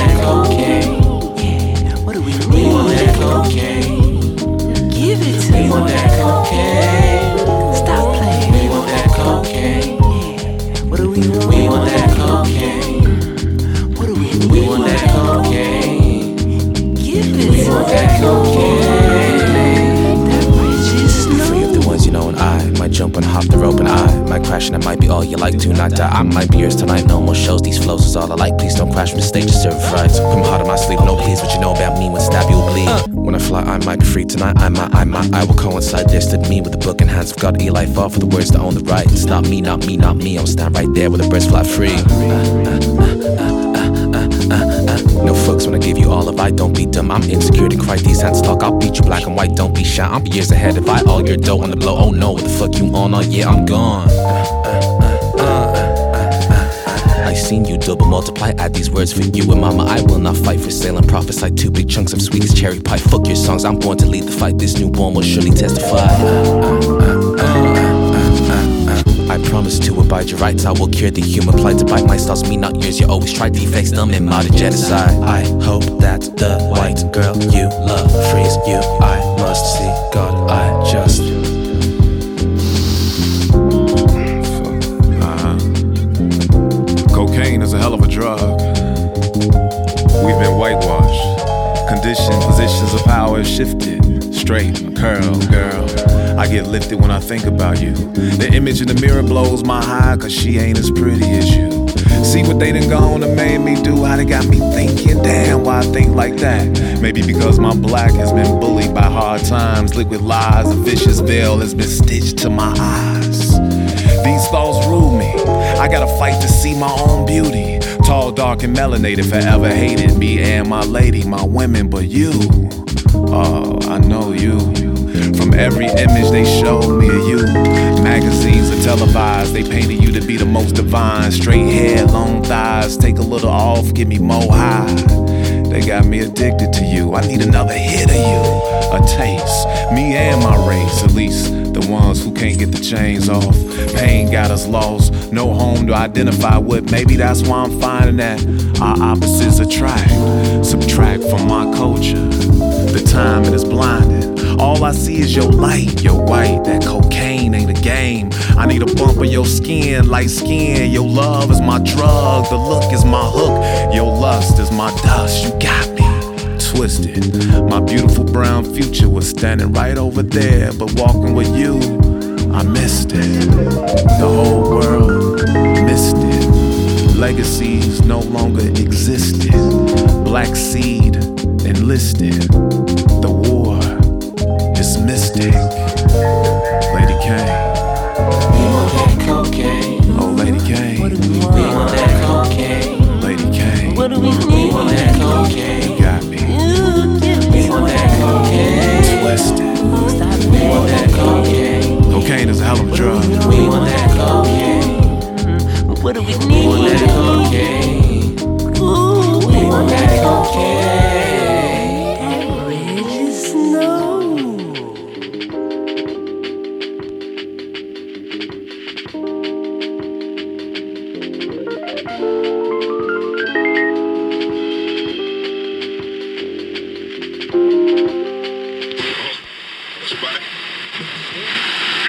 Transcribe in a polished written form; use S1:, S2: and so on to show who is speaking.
S1: that cocaine. Yeah, what do we need? We want that cocaine. Give it to me. We want that cocaine. Stop playing. We want that cocaine. Yeah, what do we want? We want that cocaine. What do we need? We want that cocaine. Give it to me. We want that cocaine. That might just know.
S2: Free of the ones you know, and I might jump and hop the rope, and I might crash, and I might be all you like to not die. I might be yours tonight, no more shows. These flows is all I like. Please don't crash from the stage to serve fries. Come hard in my sleep, no please. What you know about me when stab you will bleed. When I fly, I might be free tonight. I will coincide destined me with the book in hands of God. Eli fall for the words to own the right. Stop me, not me, not me. I'll stand right there where the birds fly free. No fucks when I give you all of I. Don't be dumb, I'm insecure to cry. These hands talk, I'll beat you black and white. Don't be shy, I'm years ahead if I all your dough on the blow. Oh no, what the fuck you on? Oh yeah, I'm gone. I seen you double multiply, add these words for you and mama. I will not fight for sale and prophesy 2 big chunks of sweet as cherry pie. Fuck your songs, I'm born to lead the fight. This newborn will surely testify. I promise to abide your rights. I will cure the human plight. To bite my styles, me not yours. You always try defects, dumb and modern genocide. I hope that the white girl you love frees you. I must see God. I just
S3: Cocaine is a hell of a drug. We've been whitewashed. Conditioned, positions of power shifted. Straight, curl, girl. I get lifted when I think about you. The image in the mirror blows my high, cause she ain't as pretty as you. See what they done gone and made me do, how they got me thinking, damn, why I think like that? Maybe because my black has been bullied by hard times, liquid lies, a vicious veil has been stitched to my eyes. These thoughts rule me, I gotta fight to see my own beauty. Tall, dark, and melanated, forever hated me and my lady, my women, but you, oh, I know you. From every image they showed me of you, magazines are televised, they painted you to be the most divine. Straight hair, long thighs, take a little off, give me more high. They got me addicted to you, I need another hit of you. A taste, me and my race, at least the ones who can't get the chains off. Pain got us lost, no home to identify with. Maybe that's why I'm finding that our opposites attract. Subtract from my culture, the time it is blinded. All I see is your light, your white. That cocaine ain't a game. I need a bump of your skin, light skin. Your love is my drug, the look is my hook. Your lust is my dust, you got me twisted. My beautiful brown future was standing right over there, but walking with you, I missed it. The whole world missed it. Legacies no longer existed. Black seed enlisted. The war is mystic. Lady Kane.
S1: We want that cocaine.
S3: Oh, Lady Kane.
S1: What do we want? We want that cocaine.
S3: Lady Kane.
S1: What do we need? We want that cocaine.
S3: You got me
S1: We want that cocaine.
S3: twisted.
S1: Stop playing. We want that cocaine.
S3: Cocaine is a hell of a drug.
S1: We want that cocaine. What do we need? We want that cocaine. We want that cocaine.